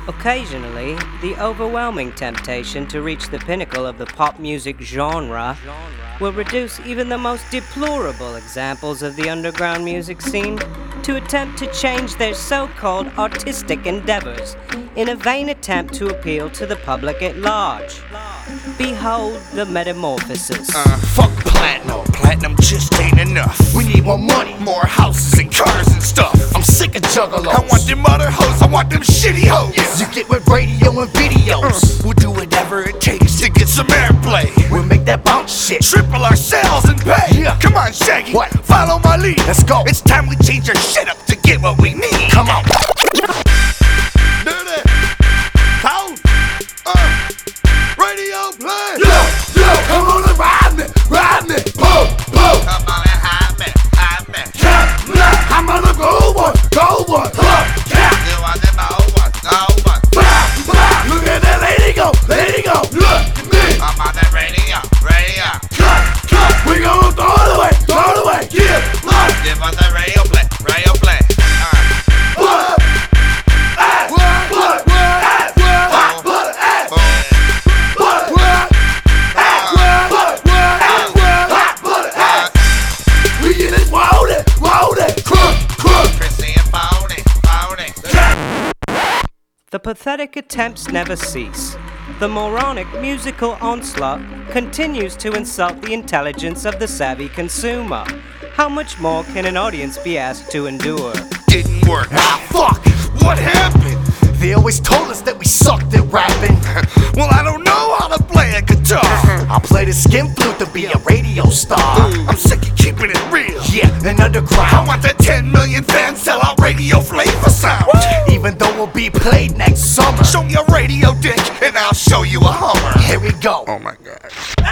Occasionally, the overwhelming temptation to reach the pinnacle of the pop music genre will reduce even the most deplorable examples of the underground music scene to attempt to change their so-called artistic endeavors in a vain attempt to appeal to the public at large. Behold the metamorphosis. Fuck platinum. Platinum just ain't enough. We need more money, more houses and cars and stuff. I'm sick of juggalos. I want them other hoes, I want them shitty hoes. Yeah. You get with radio and videos. We'll do whatever it takes to get some airplay. We'll make that bounce shit. Triple our sales and pay. Yeah. Come on, Shaggy. What? Follow my lead. Let's go. It's time we change our shit up to get what we need. Come on. Dirty. Cold. Radio play. Yo, come on and ride me. Pull. Come on and hide me. I'm on the go one. You want them old one. Look at that lady go. Look at me. I'm on that radio. Cut. We gon' throw it away. Give us the radio play. The pathetic attempts never cease. The moronic musical onslaught continues to insult the intelligence of the savvy consumer. How much more can an audience be asked to endure? Didn't work. Fuck! What happened? They always told us that we sucked at rapping. Well, I don't know how to play a guitar. I'll play the skin flute to be a radio star. I'm sick of keeping it real. Yeah, and underground. I want the 10 million fans sell out radio flavor sound. Even though we'll be played next summer. Show me a radio dick and I'll show you a Hummer. Here we go. Oh my god.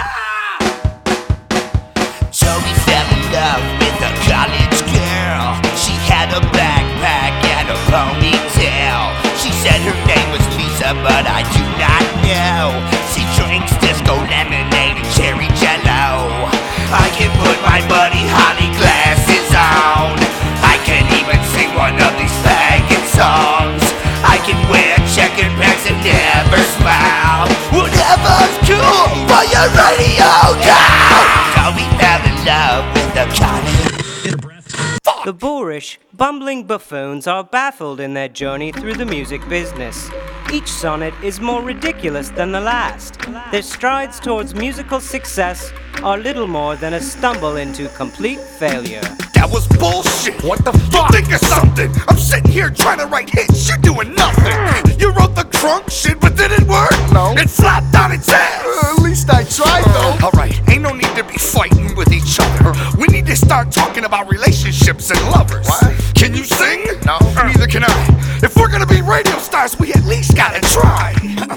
So we fell in love with a college girl. She had a backpack and a ponytail. She said her name was Lisa, but I do not know. She drinks disco lemonade and cherry jello. I can put my Buddy Holly glasses on. I can even sing one of these faggot songs. I can wear checkered pants and never smile. Whatever's cool for your radio now. So we fell in love with the college. The boorish, bumbling buffoons are baffled in their journey through the music business. Each sonnet is more ridiculous than the last. Their strides towards musical success are little more than a stumble into complete failure. That was bullshit. What the fuck? You think of something. I'm sitting here trying to write hits. You're doing nothing. You wrote the crunk shit, but did it work? No. It flopped on its ass. At least I tried, though. Alright, ain't no need to be fighting with each other. We need to start talking about relationships and lovers. What? Can you sing? No. Neither can I. If we're gonna be radio stars, we at least gotta try.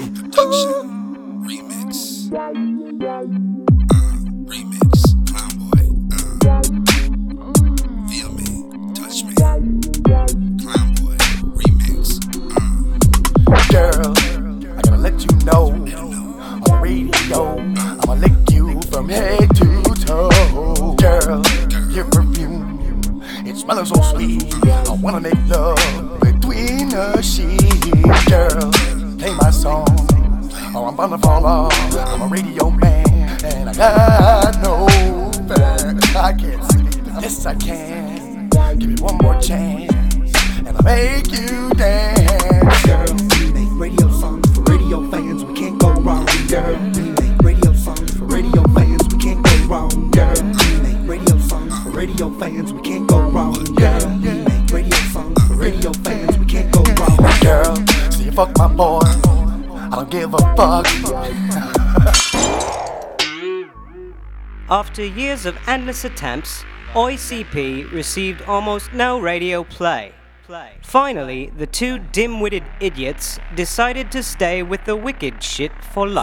Remix. Remix. Clownboy. Feel me. Touch me. Clownboy. Remix. Girl, I gotta let you know. On the radio, I'ma lick you from head to toe. Girl, your perfume, it smells so sweet. I wanna make love between the sheets. Girl, play my song, or I'm gonna fall off. I'm a radio man, and I got no fan. I can't sing it, yes I can. Give me one more chance, and I'll make you dance. Girl, we make radio songs for radio fans, we can't go wrong. Girl, we make radio songs for radio fans, we can't go wrong. Girl, we make radio songs for radio fans, we can't go wrong. Girl, we make radio songs for radio fans, we can't go wrong. Girl, so you fuck my boy, I don't give a fuck. After years of endless attempts, OICP received almost no radio play. Finally, the two dim-witted idiots decided to stay with the wicked shit for life.